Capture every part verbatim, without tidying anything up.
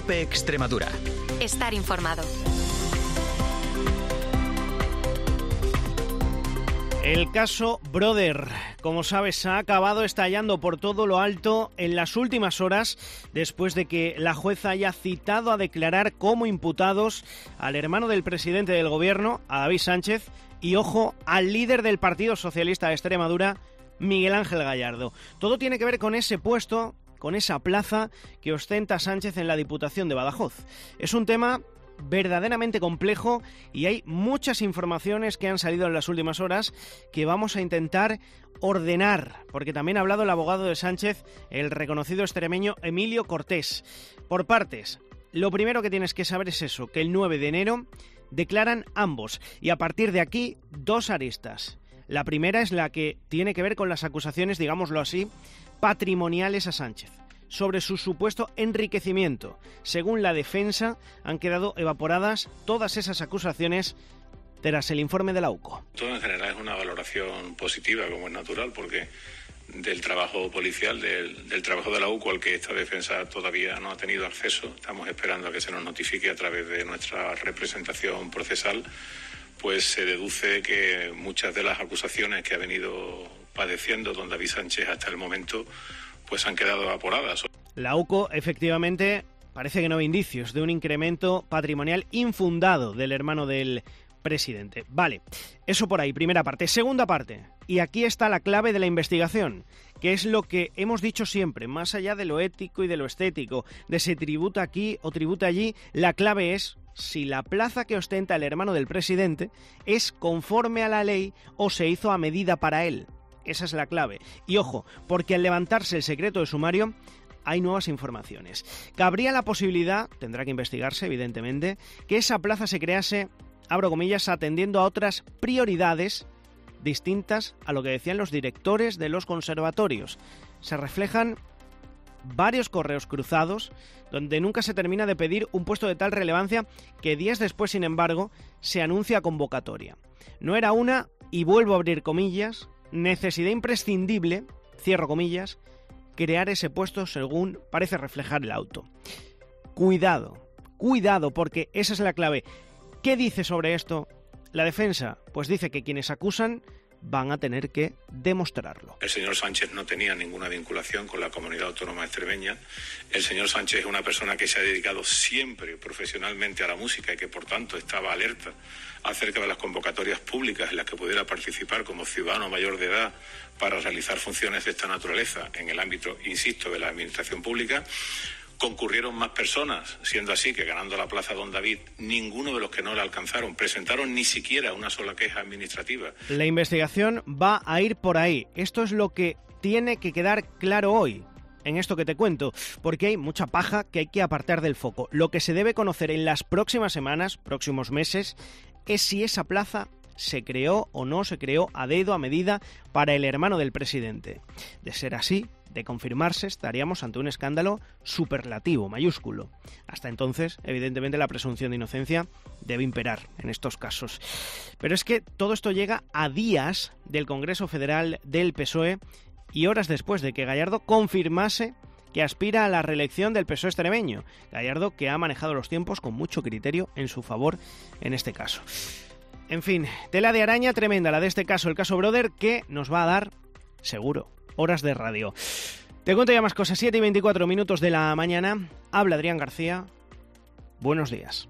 COPE Extremadura. Estar informado. El caso Brother, como sabes, ha acabado estallando por todo lo alto en las últimas horas después de que la jueza haya citado a declarar como imputados al hermano del presidente del gobierno, a David Sánchez, y, ojo, al líder del Partido Socialista de Extremadura, Miguel Ángel Gallardo. Todo tiene que ver con ese puesto, con esa plaza que ostenta Sánchez en la Diputación de Badajoz. Es un tema verdaderamente complejo y hay muchas informaciones que han salido en las últimas horas que vamos a intentar ordenar, porque también ha hablado el abogado de Sánchez, el reconocido extremeño Emilio Cortés. Por partes, lo primero que tienes que saber es eso, que el nueve de enero declaran ambos y a partir de aquí dos aristas. La primera es la que tiene que ver con las acusaciones, digámoslo así, patrimoniales a Sánchez, sobre su supuesto enriquecimiento. Según la defensa, han quedado evaporadas todas esas acusaciones tras el informe de la U C O. Todo en general es una valoración positiva, como es natural, porque del trabajo policial, del, del trabajo de la U C O al que esta defensa todavía no ha tenido acceso, estamos esperando a que se nos notifique a través de nuestra representación procesal, pues se deduce que muchas de las acusaciones que ha venido padeciendo don David Sánchez hasta el momento pues han quedado evaporadas. La U C O, efectivamente, parece que no ve indicios de un incremento patrimonial infundado del hermano del presidente. Vale, eso por ahí, primera parte. Segunda parte, y aquí está la clave de la investigación, que es lo que hemos dicho siempre, más allá de lo ético y de lo estético, de si tributa aquí o tributa allí, la clave es si la plaza que ostenta el hermano del presidente es conforme a la ley o se hizo a medida para él. Esa es la clave. Y ojo, porque al levantarse el secreto de sumario hay nuevas informaciones. Cabría la posibilidad, tendrá que investigarse evidentemente, que esa plaza se crease, abro comillas, atendiendo a otras prioridades distintas a lo que decían los directores de los conservatorios. Se reflejan varios correos cruzados donde nunca se termina de pedir un puesto de tal relevancia que días después, sin embargo, se anuncia convocatoria. No era una, y vuelvo a abrir comillas, necesidad imprescindible, cierro comillas, crear ese puesto según parece reflejar el auto. Cuidado, cuidado, porque esa es la clave. ¿Qué dice sobre esto la defensa? Pues dice que quienes acusan van a tener que demostrarlo. El señor Sánchez no tenía ninguna vinculación con la comunidad autónoma extremeña. El señor Sánchez es una persona que se ha dedicado siempre profesionalmente a la música y que por tanto estaba alerta acerca de las convocatorias públicas en las que pudiera participar como ciudadano mayor de edad para realizar funciones de esta naturaleza en el ámbito, insisto, de la administración pública. Concurrieron más personas, siendo así que ganando la plaza Don David, ninguno de los que no la alcanzaron presentaron ni siquiera una sola queja administrativa. La investigación va a ir por ahí. Esto es lo que tiene que quedar claro hoy, en esto que te cuento, porque hay mucha paja que hay que apartar del foco. Lo que se debe conocer en las próximas semanas, próximos meses, es si esa plaza se creó o no se creó a dedo, a medida, para el hermano del presidente. De ser así, de confirmarse, estaríamos ante un escándalo superlativo, mayúsculo. Hasta entonces, evidentemente, la presunción de inocencia debe imperar en estos casos. Pero es que todo esto llega a días del Congreso Federal del P S O E y horas después de que Gallardo confirmase que aspira a la reelección del P S O E extremeño. Gallardo, que ha manejado los tiempos con mucho criterio en su favor en este caso. En fin, tela de araña tremenda la de este caso, el caso Brother, que nos va a dar, seguro, horas de radio. Te cuento ya más cosas, siete y veinticuatro minutos de la mañana. Habla Adrián García. Buenos días.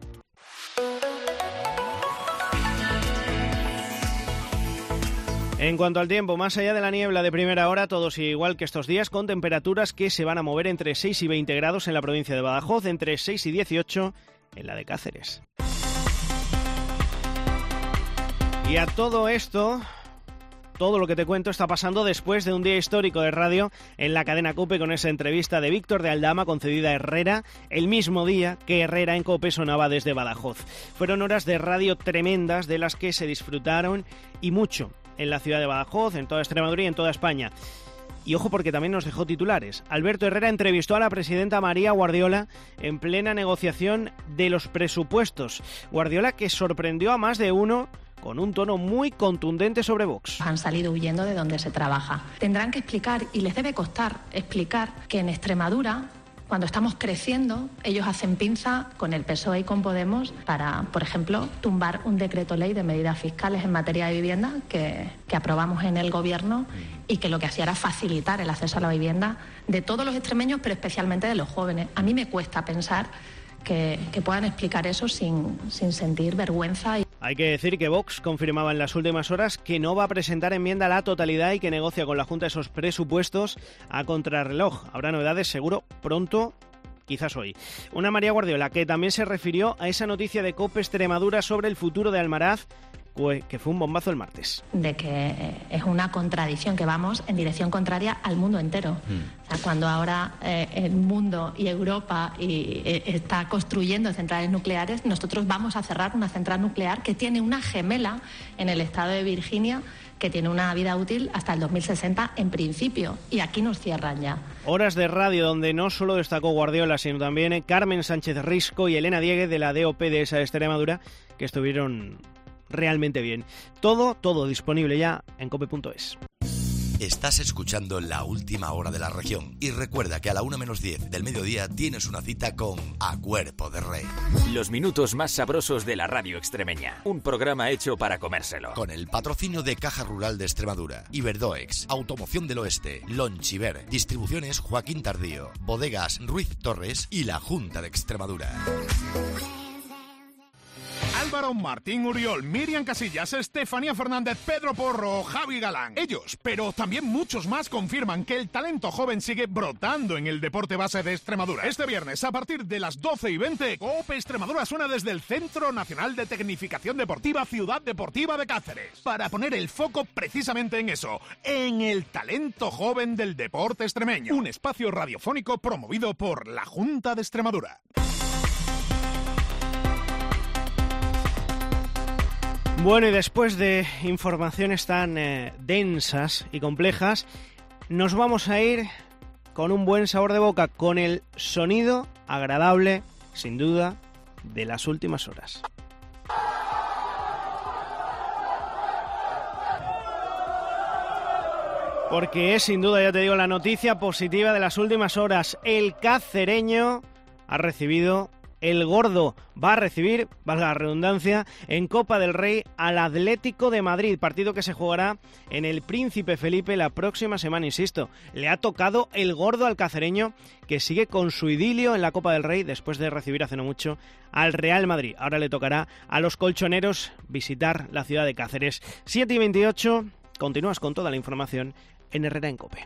En cuanto al tiempo, más allá de la niebla de primera hora, todo sigue igual que estos días, con temperaturas que se van a mover entre seis y veinte grados en la provincia de Badajoz, entre seis y dieciocho en la de Cáceres. Y a todo esto, todo lo que te cuento está pasando después de un día histórico de radio en la cadena COPE con esa entrevista de Víctor de Aldama concedida a Herrera, el mismo día que Herrera en COPE sonaba desde Badajoz. Fueron horas de radio tremendas de las que se disfrutaron y mucho en la ciudad de Badajoz, en toda Extremadura y en toda España. Y ojo porque también nos dejó titulares. Alberto Herrera entrevistó a la presidenta María Guardiola en plena negociación de los presupuestos. Guardiola que sorprendió a más de uno con un tono muy contundente sobre Vox. Han salido huyendo de donde se trabaja. Tendrán que explicar, y les debe costar explicar, que en Extremadura Cuando estamos creciendo, ellos hacen pinza con el P S O E y con Podemos para, por ejemplo, tumbar un decreto ley de medidas fiscales en materia de vivienda que, que aprobamos en el Gobierno y que lo que hacía era facilitar el acceso a la vivienda de todos los extremeños, pero especialmente de los jóvenes. A mí me cuesta pensar que, que puedan explicar eso sin, sin sentir vergüenza. Hay que decir que Vox confirmaba en las últimas horas que no va a presentar enmienda a la totalidad y que negocia con la Junta esos presupuestos a contrarreloj. Habrá novedades seguro pronto, quizás hoy. Una María Guardiola que también se refirió a esa noticia de COPE Extremadura sobre el futuro de Almaraz, que fue un bombazo el martes. De que es una contradicción, que vamos en dirección contraria al mundo entero. Mm. O sea, cuando ahora eh, el mundo y Europa y, eh, está construyendo centrales nucleares, nosotros vamos a cerrar una central nuclear que tiene una gemela en el estado de Virginia, que tiene una vida útil hasta el dos mil sesenta en principio, y aquí nos cierran ya. Horas de radio donde no solo destacó Guardiola, sino también Carmen Sánchez Risco y Elena Dieguez de la D O P de esa Extremadura, que estuvieron realmente bien. Todo, todo disponible ya en cope punto es. Estás escuchando La Última Hora de la Región y recuerda que a la una menos diez del mediodía tienes una cita con A Cuerpo de Rey. Los minutos más sabrosos de la radio extremeña. Un programa hecho para comérselo. Con el patrocinio de Caja Rural de Extremadura, Iberdoex, Automoción del Oeste, Lonchiver, Distribuciones Joaquín Tardío, Bodegas Ruiz Torres y la Junta de Extremadura. Álvaro, Martín Uriol, Miriam Casillas, Estefanía Fernández, Pedro Porro, Javi Galán. Ellos, pero también muchos más, confirman que el talento joven sigue brotando en el deporte base de Extremadura. Este viernes, a partir de las doce y veinte, COPE Extremadura suena desde el Centro Nacional de Tecnificación Deportiva Ciudad Deportiva de Cáceres, para poner el foco precisamente en eso, en el talento joven del deporte extremeño. Un espacio radiofónico promovido por la Junta de Extremadura. Bueno, y después de informaciones tan eh, densas y complejas, nos vamos a ir con un buen sabor de boca, con el sonido agradable, sin duda, de las últimas horas. Porque es, sin duda, ya te digo, la noticia positiva de las últimas horas. El cacereño ha recibido... El Gordo va a recibir, valga la redundancia, en Copa del Rey al Atlético de Madrid, partido que se jugará en el Príncipe Felipe la próxima semana, insisto. Le ha tocado el Gordo al cacereño, que sigue con su idilio en la Copa del Rey después de recibir hace no mucho al Real Madrid. Ahora le tocará a los colchoneros visitar la ciudad de Cáceres. siete y veintiocho, continúas con toda la información en Herrera en Cope.